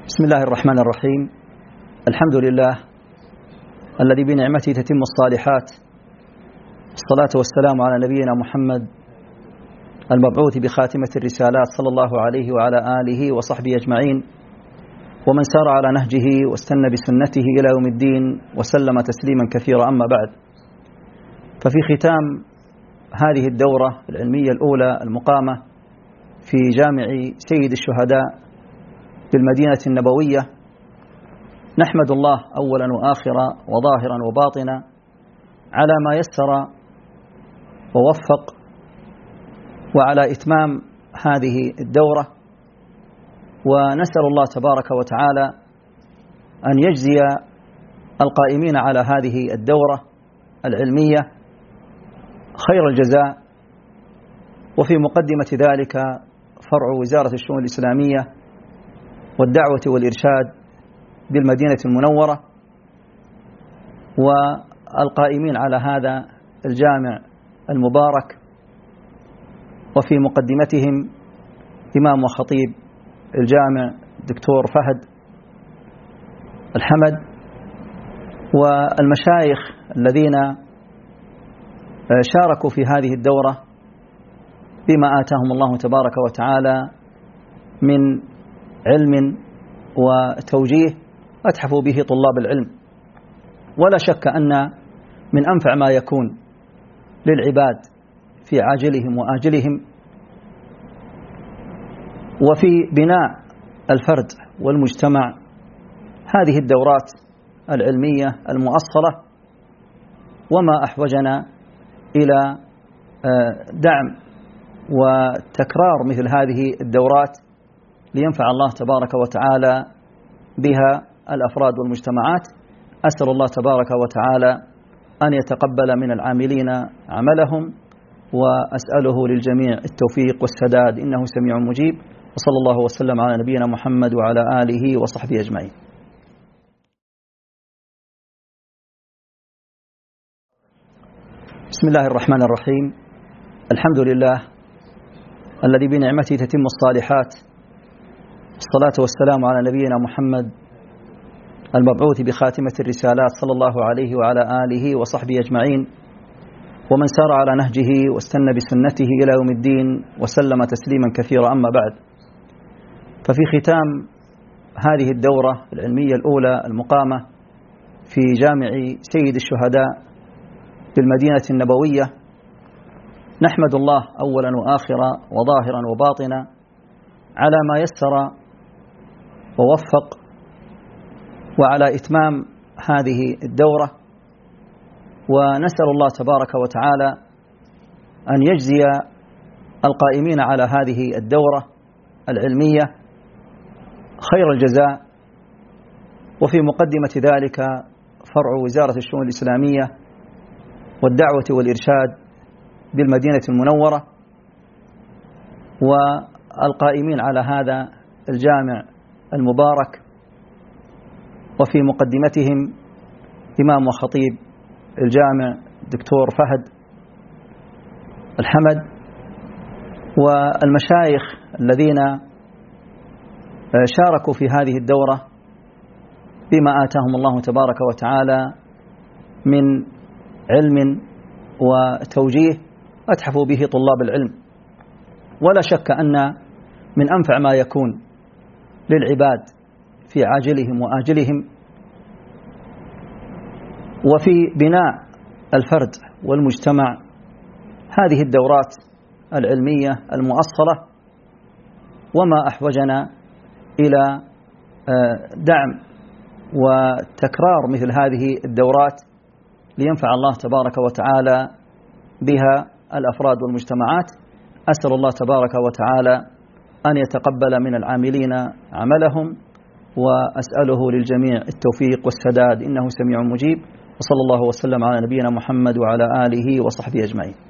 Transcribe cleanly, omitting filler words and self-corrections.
بسم الله الرحمن الرحيم. الحمد لله الذي بنعمته تتم الصالحات، الصلاة والسلام على نبينا محمد المبعوث بخاتمة الرسالات صلى الله عليه وعلى آله وصحبه أجمعين، ومن سار على نهجه واستنى بسنته إلى يوم الدين وسلم تسليما كثيرا. أما بعد، ففي ختام هذه الدورة العلمية الأولى المقامة في جامع سيد الشهداء بالمدينة النبوية، نحمد الله أولا وآخرا وظاهرا وباطنا على ما يسر ووفق، وعلى إتمام هذه الدورة، ونسأل الله تبارك وتعالى أن يجزي القائمين على هذه الدورة العلمية خير الجزاء. وفي مقدمة ذلك فرع وزارة الشؤون الإسلامية والدعوة والإرشاد بالمدينة المنورة، والقائمين على هذا الجامع المبارك، وفي مقدمتهم إمام وخطيب الجامع دكتور فهد الحمد، والمشايخ الذين شاركوا في هذه الدورة بما آتاهم الله تبارك وتعالى من علم وتوجيه أتحفوا به طلاب العلم. ولا شك أن من أنفع ما يكون للعباد في عاجلهم وآجلهم وفي بناء الفرد والمجتمع هذه الدورات العلمية المؤصلة، وما أحوجنا إلى دعم وتكرار مثل هذه الدورات لينفع الله تبارك وتعالى بها الأفراد والمجتمعات. أسأل الله تبارك وتعالى أن يتقبل من العاملين عملهم، وأسأله للجميع التوفيق والسداد إنه سميع مجيب، وصلى الله وسلم على نبينا محمد وعلى آله وصحبه أجمعين. بسم الله الرحمن الرحيم. الحمد لله الذي بنعمته تتم الصالحات، الصلاة والسلام على نبينا محمد المبعوث بخاتمة الرسالات صلى الله عليه وعلى آله وصحبه أجمعين، ومن سار على نهجه واستنى بسنته إلى يوم الدين وسلم تسليما كثيرا. أما بعد، ففي ختام هذه الدورة العلمية الأولى المقامة في جامع سيد الشهداء بالمدينة النبوية، نحمد الله أولا وآخرا وظاهرا وباطنا على ما يسر ووفق، وعلى إتمام هذه الدورة، ونسأل الله تبارك وتعالى أن يجزي القائمين على هذه الدورة العلمية خير الجزاء. وفي مقدمة ذلك فرع وزارة الشؤون الإسلامية والدعوة والإرشاد بالمدينة المنورة، والقائمين على هذا الجامع المبارك، وفي مقدمتهم إمام وخطيب الجامع دكتور فهد الحمد، والمشايخ الذين شاركوا في هذه الدورة بما آتاهم الله تبارك وتعالى من علم وتوجيه أتحفوا به طلاب العلم. ولا شك أن من أنفع ما يكون للعباد في عاجلهم وآجلهم وفي بناء الفرد والمجتمع هذه الدورات العلمية المؤصلة، وما أحوجنا إلى دعم وتكرار مثل هذه الدورات لينفع الله تبارك وتعالى بها الأفراد والمجتمعات. أسأل الله تبارك وتعالى أن يتقبل من العاملين عملهم، وأسأله للجميع التوفيق والسداد إنه سميع مجيب، وصلى الله وسلم على نبينا محمد وعلى آله وصحبه أجمعين.